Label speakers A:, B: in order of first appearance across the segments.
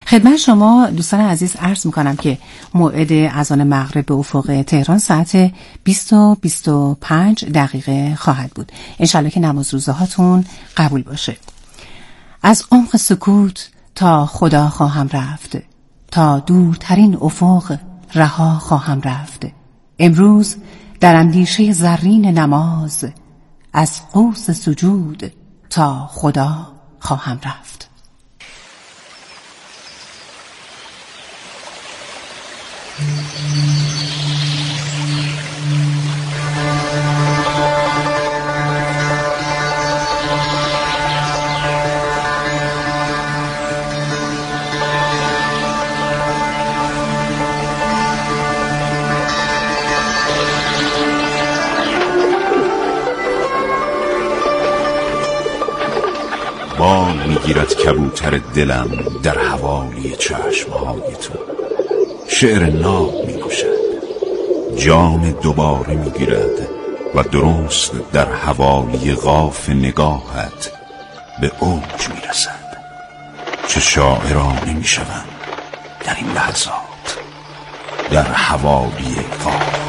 A: خدمت شما دوستان عزیز عرض میکنم که موعد اذان مغرب به افق تهران ساعت 20:25 خواهد بود. انشالله که نماز روزه هاتون قبول باشه. از عمق سکوت تا خدا خواهم رفت، تا دورترین افق رها خواهم رفت. امروز در اندیشه زرین نماز، از قوس سجود تا خدا خواهم رفت.
B: بال میگیرد کبوتر دلم در حوالی چشمهای تو، شعر ناب میکشد، جام دوباره میگیرد و درست در حوالی قاف نگاهت به اوج میرسد. چه شاعرانه میشوم در این لحظات در حوالی قاف.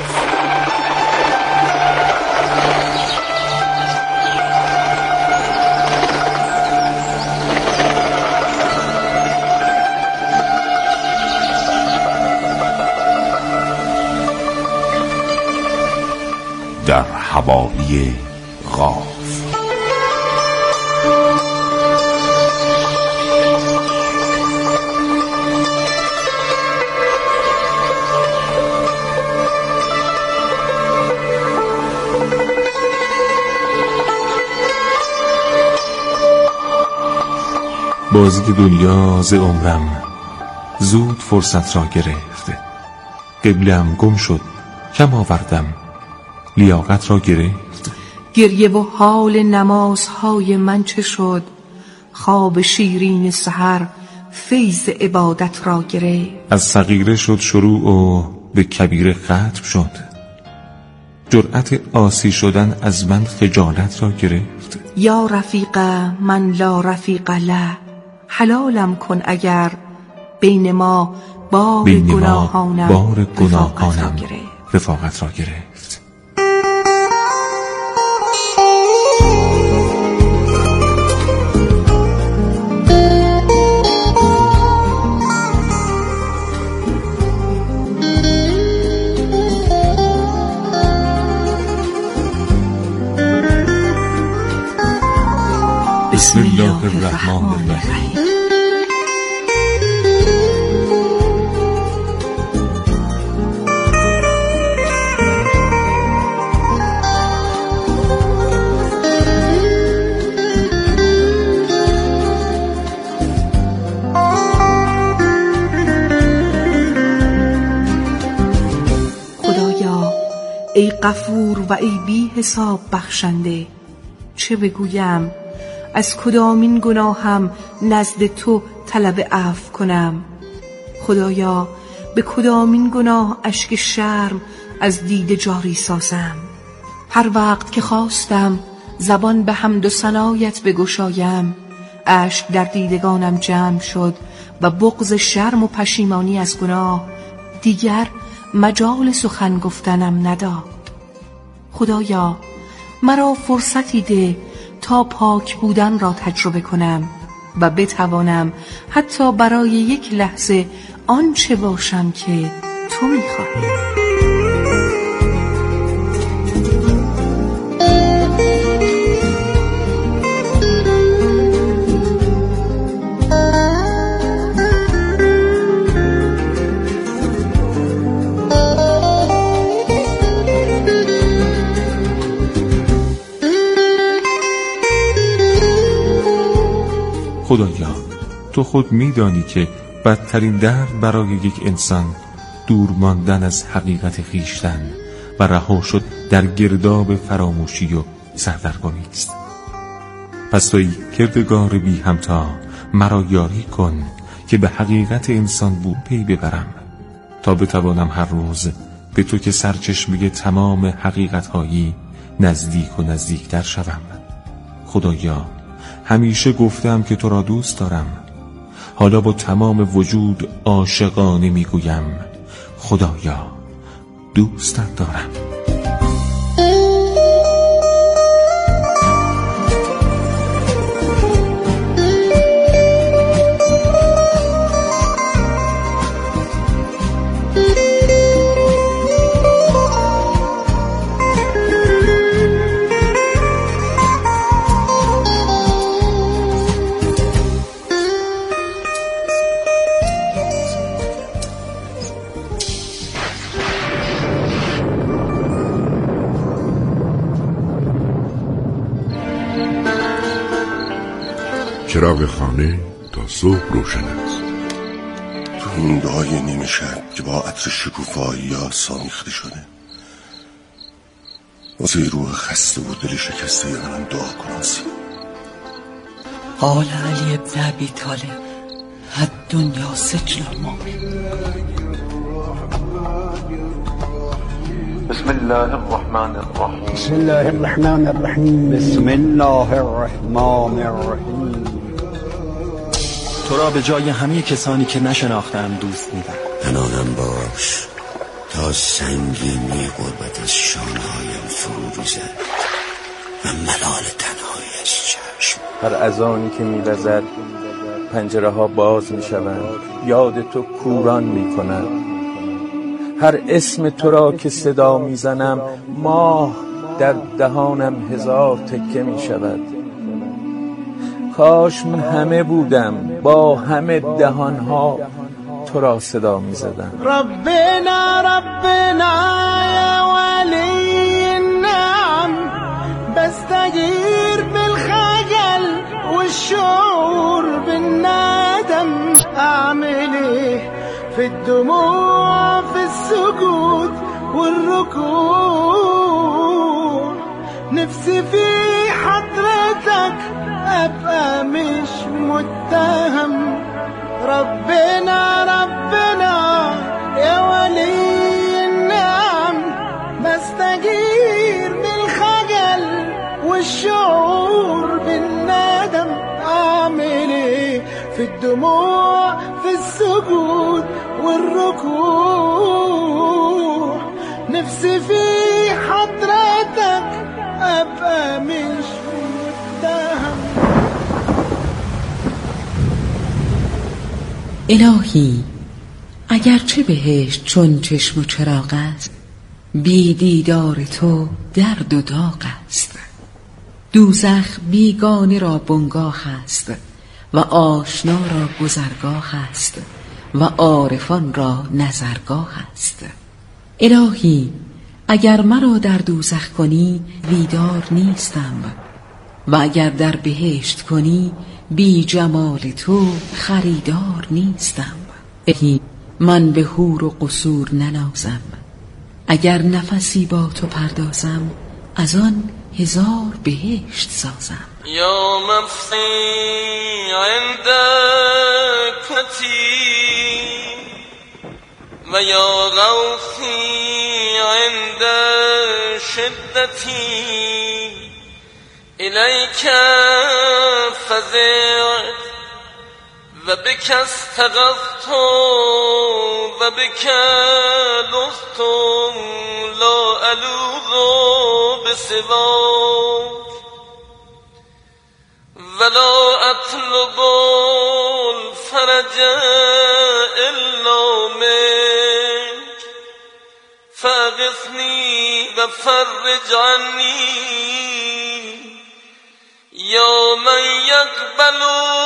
B: در حوالی قاف.
C: بازی دنیا ز عمرم زود فرصت را گرفت، قبلم گم شد کم آوردم لیاقت را گرفت.
D: گریه و حال نمازهای من چه شد، خواب شیرین سحر فیض عبادت را گرفت.
C: از صغیره شد شروع و به کبیره ختم شد، جرأت عاصی شدن از من خجالت را گرفت.
D: یا رفیق من لا رفیق له، حلالم کن اگر بین ما بار گناهانم
C: رفاقت را گرفت. بسم الله الرحمن الرحیم.
D: خدایا ای غفور و ای بی حساب بخشنده، چه بگویم؟ از کدامین گناهم نزد تو طلب عفو کنم؟ خدایا به کدامین گناه اشک شرم از دیده جاری سازم؟ هر وقت که خواستم زبان به حمد و ثنایت بگشایم، اشک در دیدگانم جمع شد و بغض شرم و پشیمانی از گناه دیگر مجال سخن گفتنم نداد. خدایا مرا فرصتی ده تا پاک بودن را تجربه کنم و بتوانم حتی برای یک لحظه آنچه باشم که تو می‌خواهی.
C: خدایا تو خود میدانی که بدترین درد برای یک انسان دور ماندن از حقیقت خویشتن و رها شد در گرداب فراموشی و سردرگمی است. پس تویی کردگار بی همتا مرا یاری کن که به حقیقت انسان بود پی ببرم، تا بتوانم هر روز به تو که سرچشمه تمام حقیقت‌هایی نزدیک و نزدیکتر شوم. خدایا همیشه گفتم که تو را دوست دارم، حالا با تمام وجود عاشقانه میگویم خدایا دوستت دارم.
B: چراغ خانه تا صبح روشن است.
E: تو این دعای نیمه شب که با عطر شکوفایی سامیخته شده، واسه روح خسته و دل شکسته منم دعا کن آسیا.
F: قال علی ابن ابی طالب الدنیا سجن المؤمن.
G: بسم الله الرحمن الرحیم.
H: بسم الله الرحمن الرحیم. بسم الله الرحمن الرحیم.
I: تو را به جای همه کسانی که نشناختم دوست می‌دارم.
E: پناهم باش تا سنگینی غربت از شانه‌هایم فرو ریزد و ملال تنهایی‌اش چشم.
I: هر اذانی که می‌وزد پنجره ها باز می‌شوند، یاد تو کوران می‌کند. هر اسم تو را که صدا می‌زنم ماه در دهانم هزار تکه می‌شود. کاش من همه بودم با همه دهانها تو را صدا می زدم.
J: ربنا ربنا یا ولی النعم بستغیر بالخجل والشعور بالندم اعملی في الدموع في السجود والركوع نفسي في حضرتك أبقى مش متهم. ربنا ربنا يا ولي النعم بستغير بالخجل والشعور بالندم أعمل إيه في الدموع في السجود والركوع نفسي في حضرتك أبقى مش متهم.
F: الهی اگرچه بهشت چون چشم و چراغ است، بی دیدار تو درد و داغ است. دوزخ بیگانه را بنگاه است و آشنا را گذرگاه است و عارفان را نظرگاه است. الهی اگر مرا در دوزخ کنی بیدار نیستم و اگر در بهشت کنی بی جمال تو خریدار نیستم. الهی من به حور و قصور ننازم، اگر نفسی با تو پردازم از آن هزار بهشت سازم.
K: یا مفسی عند کتی و یا غوثی عند شدتی الیک فزعت و بک استغفت و بک لذت لا الوذ بسواک ولا اطلب الفرج الا منک فاغثنی و فرج عنی یا من یقبل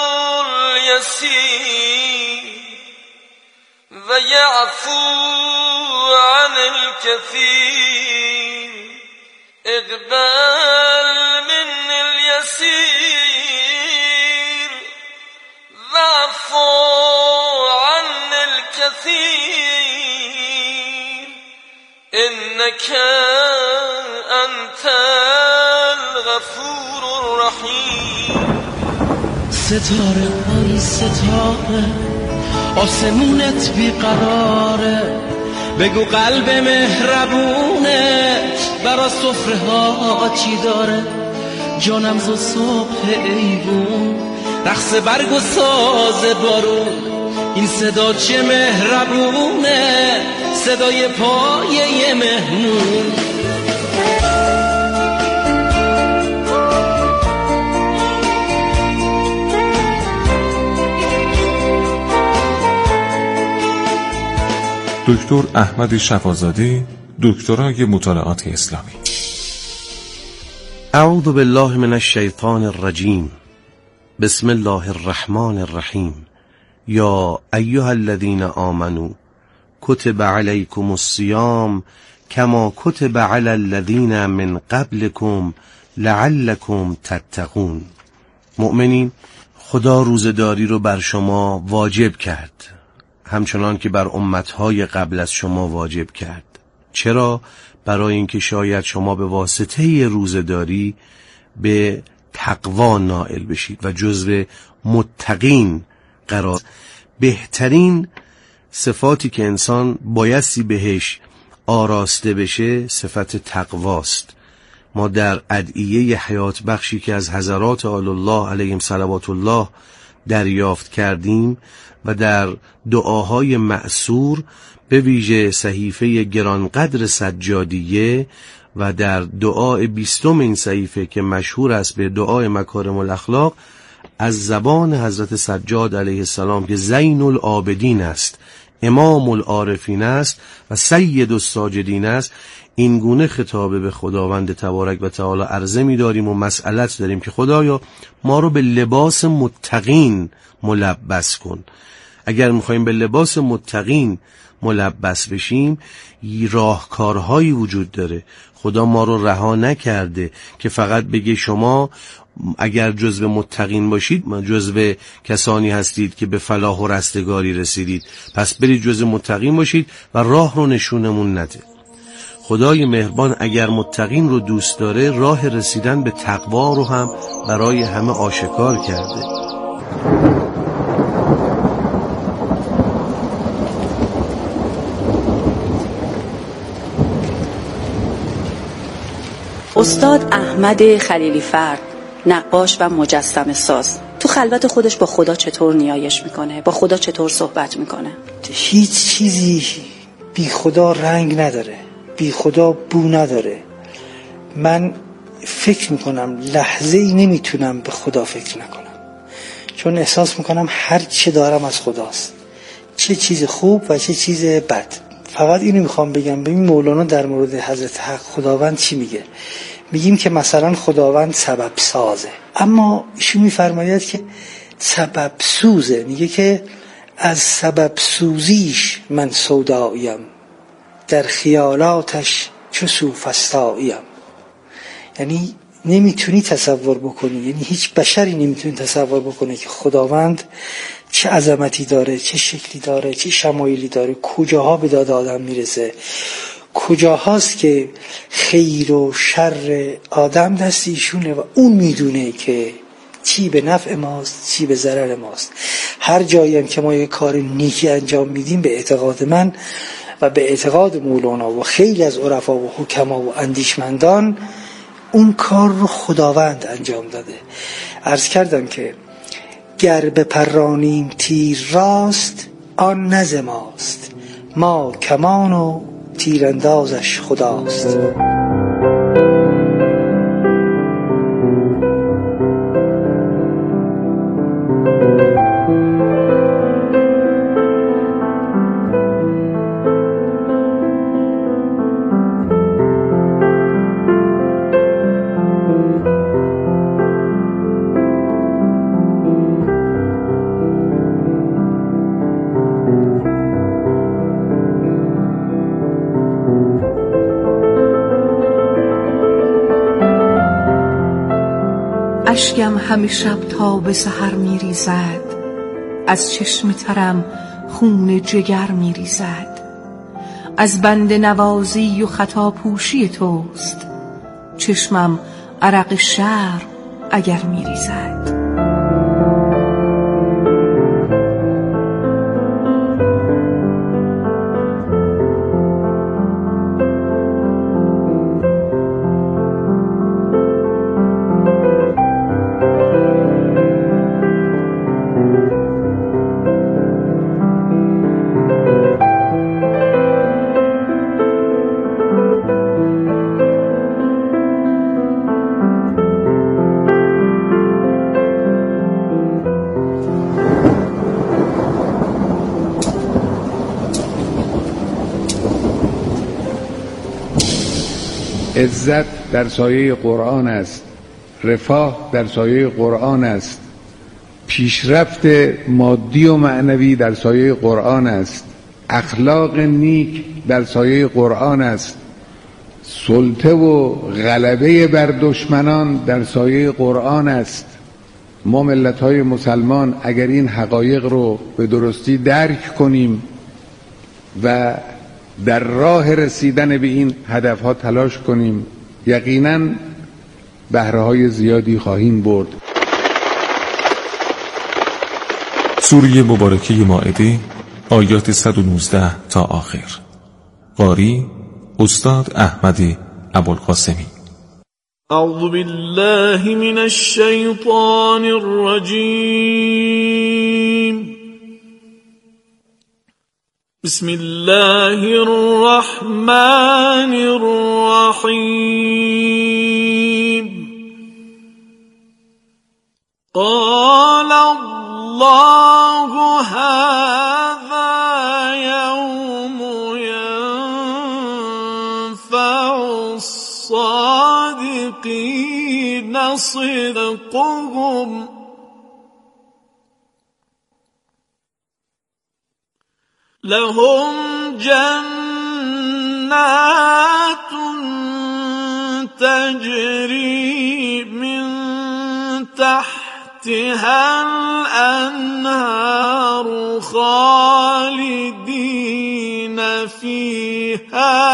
K: الیسیر و یعفو عن الکثیر اقبل من الیسیر و عفو عن الکثیر انک انت الغفور الرحیم.
J: ستاره های ستاره آسمونت بیقراره، بگو قلب مهربونت برا سفره ها چی داره. جانم زو صبح ایوون رقص برگ و ساز بارون، این صدا چه مهربونه، صدای پای یه مهمون.
C: دکتر احمد شفازاده، دکترای مطالعات اسلامی.
L: اعوذ بالله من الشیطان الرجیم. بسم الله الرحمن الرحیم. یا ایها الذین آمنوا کتب علیکم الصیام کما کتب علی الذین من قبلکم لعلکم تتقون. مؤمنین، خدا روزه‌داری رو بر شما واجب کرد، همچنان که بر امتهای قبل از شما واجب کرد. چرا؟ برای اینکه شاید شما به واسطه روزه‌داری به تقوا نائل بشید و جزو متقین قرار. بهترین صفاتی که انسان بایستی بهش آراسته بشه صفت تقواست. ما در ادعیه حیات بخشی که از حضرات آل الله علیهم صلوات الله دریافت کردیم و در دعاهای مأثور، به ویژه صحیفه گرانقدر سجادیه و در دعای 20 این صحیفه که مشهور است به دعای مکارم الاخلاق، از زبان حضرت سجاد علیه السلام که زین العابدین است، امام العارفین است و سید الساجدین است، این گونه خطابه به خداوند تبارک و تعالی عرضه می داریم و مسئلت داریم که خدایا ما رو به لباس متقین ملبس کن. اگر میخوایم به لباس متقین ملبس بشیم، راهکارهایی وجود داره. خدا ما رو رها نکرده که فقط بگه شما اگر جزو متقین باشید، جزو کسانی هستید که به فلاح و رستگاری رسیدید، پس برید جزو متقین باشید و راه رو نشونمون نده. خدای مهربان اگر متقین رو دوست داره، راه رسیدن به تقوا رو هم برای همه آشکار کرده.
M: استاد احمد خلیلی فرد، نقاش و مجسمه ساز، تو خلوت خودش با خدا چطور نیایش میکنه؟ با خدا چطور صحبت میکنه؟
N: هیچ چیزی بی خدا رنگ نداره، بی خدا بو نداره. من فکر میکنم لحظه ای نمیتونم به خدا فکر نکنم، چون احساس میکنم هر چه دارم از خداست، چه چیز خوب و چه چیز بد. فقط اینو میخوام بگم، ببین مولانا در مورد حضرت حق خداوند چی میگه؟ میگیم که مثلا خداوند سبب سازه، اما ایشون میفرماید که سبب سوزه. میگه که از سبب سوزیش من سوداییم، در خیالاتش چو سوفسطاییم. یعنی نمیتونی تصور بکنی، یعنی هیچ بشری نمیتونه تصور بکنه که خداوند چه عظمتی داره، چه شکلی داره، چه شمایلی داره، کجاها به داد آدم میرسه، کجاهاست که خیر و شر آدم دست ایشونه و اون میدونه که چی به نفع ماست، چی به ضرر ماست. هر جایی هم که ما یک کار نیکی انجام میدیم، به اعتقاد من و به اعتقاد مولانا و خیلی از عرفا و حکما و اندیشمندان، اون کار رو خداوند انجام داده. عرض کردم که گر بپرانیم تیر راست، آن نه ماست، ما کمان و تیراندازش خداست.
D: اشکم همه شب تا به سحر میریزد، از چشم ترم خون جگر میریزد. از بنده نوازی و خطا پوشی توست، چشمم عرق شرم اگر میریزد.
O: عزت در سایه قرآن است، رفاه در سایه قرآن است، پیشرفت مادی و معنوی در سایه قرآن است، اخلاق نیک در سایه قرآن است، سلطه و غلبه بر دشمنان در سایه قرآن است. ما ملت‌های مسلمان اگر این حقایق رو به درستی درک کنیم و در راه رسیدن به این هدفها تلاش کنیم، یقیناً بهره‌های زیادی خواهیم برد.
C: سوره مبارکه مائده آیات 119 تا آخر. قاری استاد احمد ابوالقاسمی.
P: اعوذ بالله من الشیطان الرجیم. بسم الله الرحمن الرحیم. قال الله هذا يوم ينفع الصادقين صدقهم لهم جنات تجري من تحتها الأنهار خالدين فيها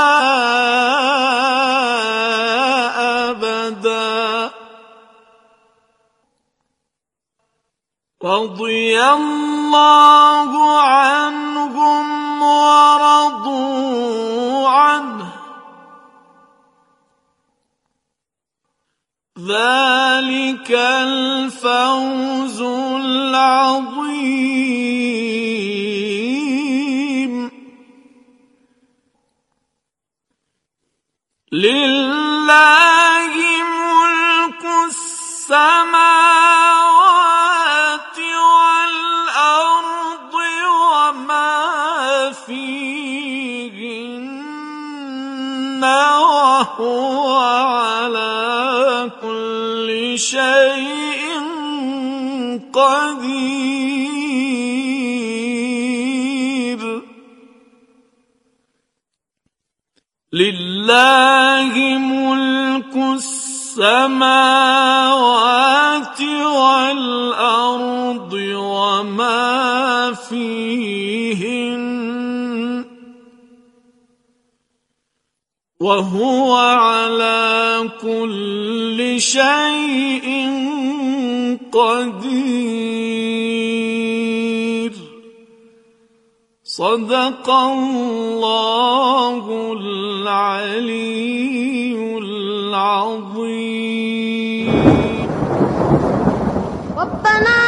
P: أبدا رضي الله عنهم ورضوا عنه ذلك الفوز العظيم. لله ملك السماوات والأرض وما فيهن وهو على كل شيء قدير. لله ملك السماوات والأرض وما فيهن وهو على كل شيء قدير. صدق الله العلي العظيم.
Q: ربنا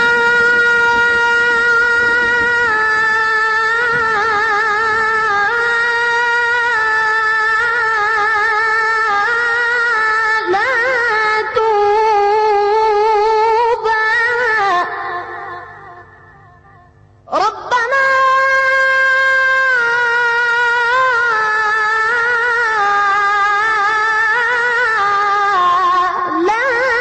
Q: لا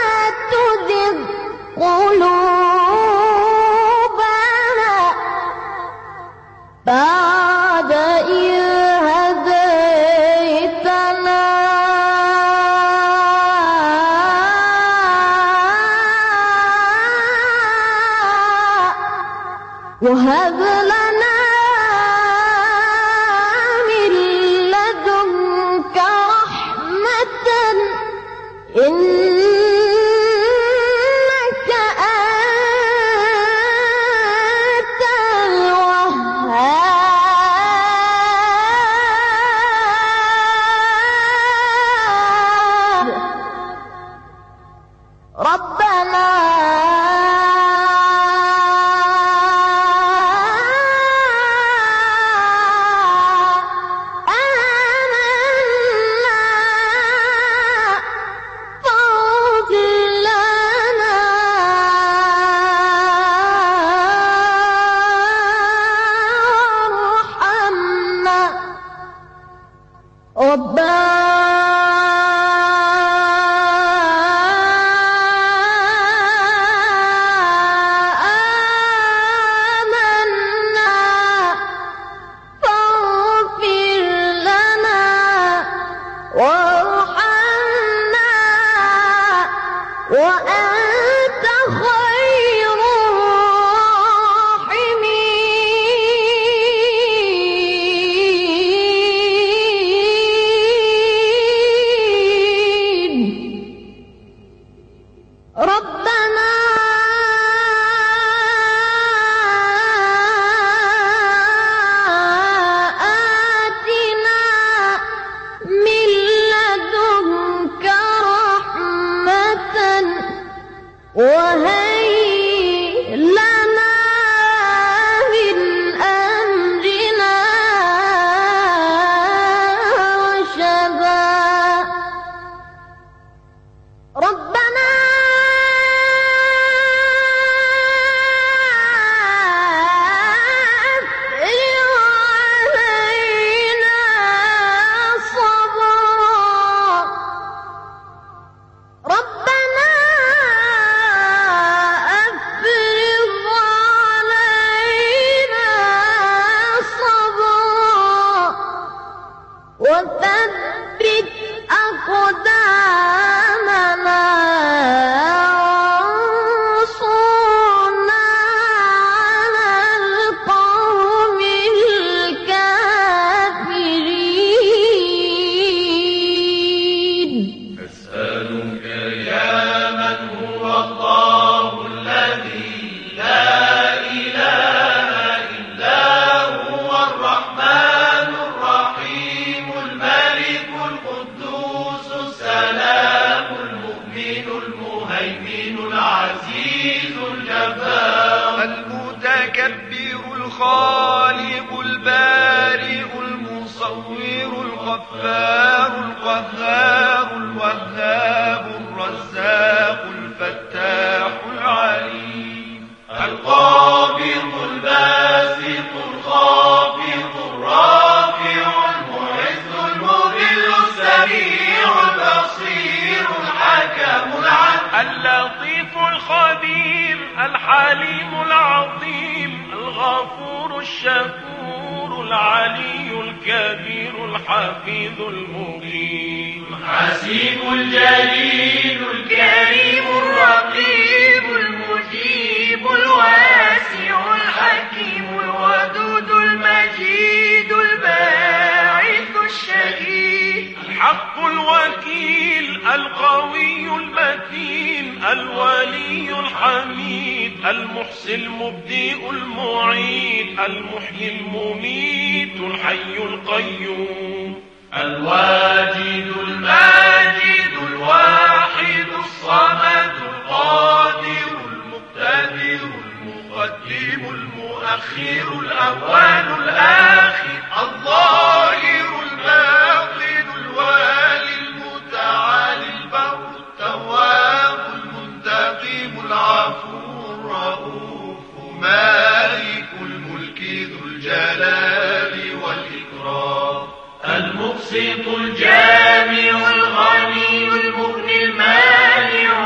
K: الخالق البارئ المصور الغفار القهار الوهاب الرزاق الفتاح العليم القابض الباسط الخافض الرافع المعز المذل السميع البصير الحكم العدل اللطيف الخبير الحليم العظيم الغفور الشكور العلي الكبير الحفيظ المقيم الحسيب الجليل الكريم الرقيب المجيب الواسع الحكيم الودود المجيد الباعث الشهيد الحق الوكيل القوي المتين الولي الحميد المحسن المبدئ المعيد المحيي المميت الحي القيوم الواجد الماجد الواحد الصمد القادر المقتدر المقدم المؤخر الأول الآخر الظاهر الباطن الوالي المتعالي البر التواب المنتقم العفو الرؤوف مالك الملك ذو الجلال والإكرام المقسط الجامع الغني المغني المانع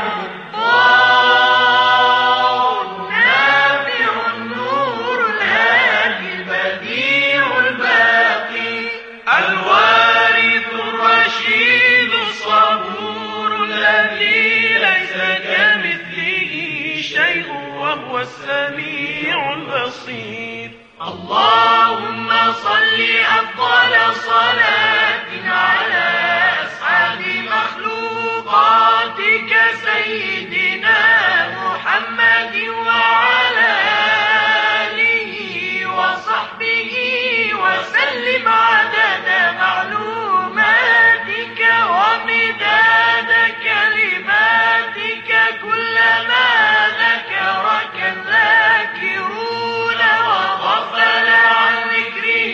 K: النافع النور الهادي البديع الباقي الوارث الرشيد الصبور الذي ليس كمثله شيء وهو السميع البصير اللهم صل أفضل صلاة على أسعد مخلوقاتك سيدنا محمد وعلى آله وصحبه وسلم عدد معلوماتك ومداد كلماتك كلما ذكرك الذاكرون وغفل عن ذكره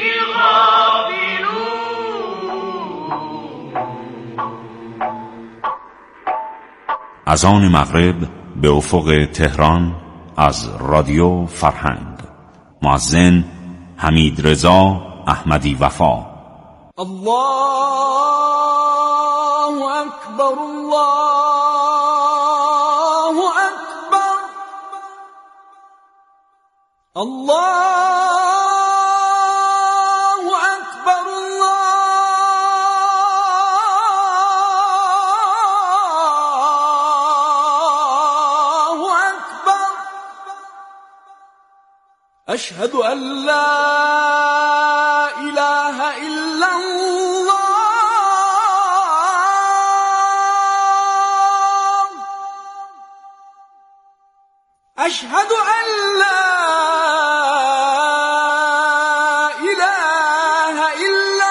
Q: از آن مغرب به افق تهران از رادیو فرهنگ مؤذن حمید رضا احمدی وفا.
P: الله اکبر الله اکبر الله اکبر الله اکبر اشهد ان لا اله الا الله اشهد ان لا اله الا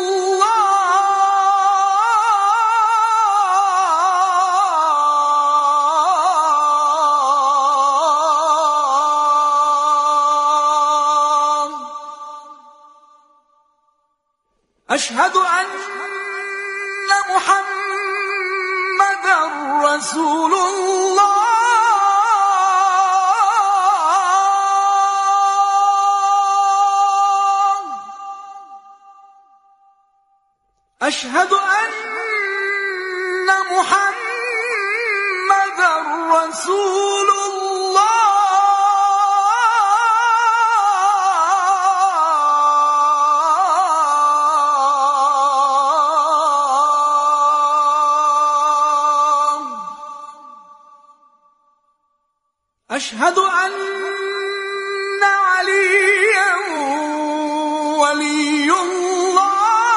P: الله اشهد ان محمدا رسول الله أشهد أن محمدا رسول الله أشهد أن عليا ولي الله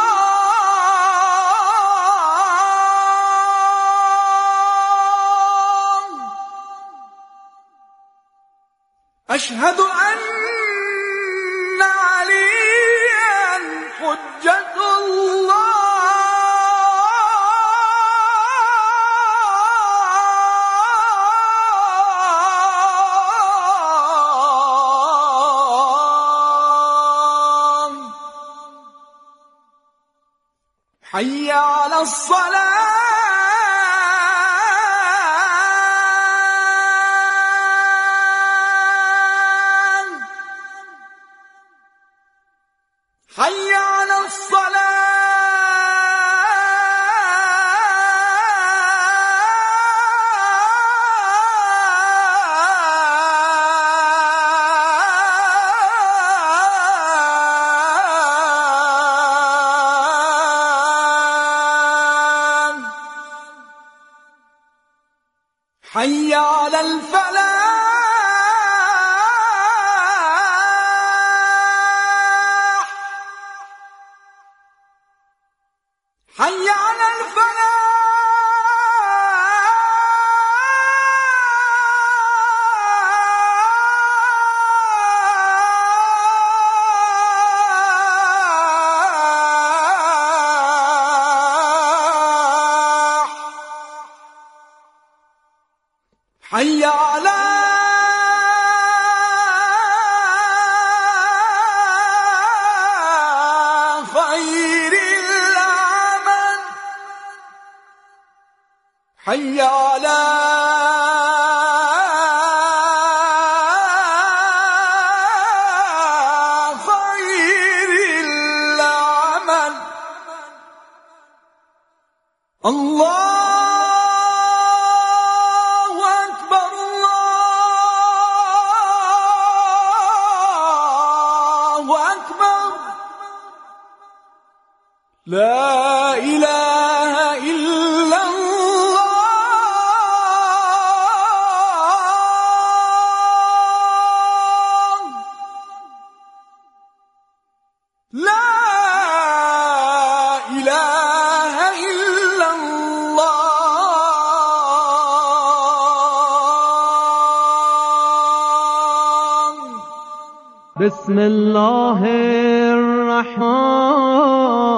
P: أشهد أن عليا حجة الله حي على الصلاة حي على الصلاة حي على الفلاح حي على الفلاح حي على خير العمل حي على خير العمل الله لا إله إلا الله لا إله إلا الله
J: بسم الله الرحمن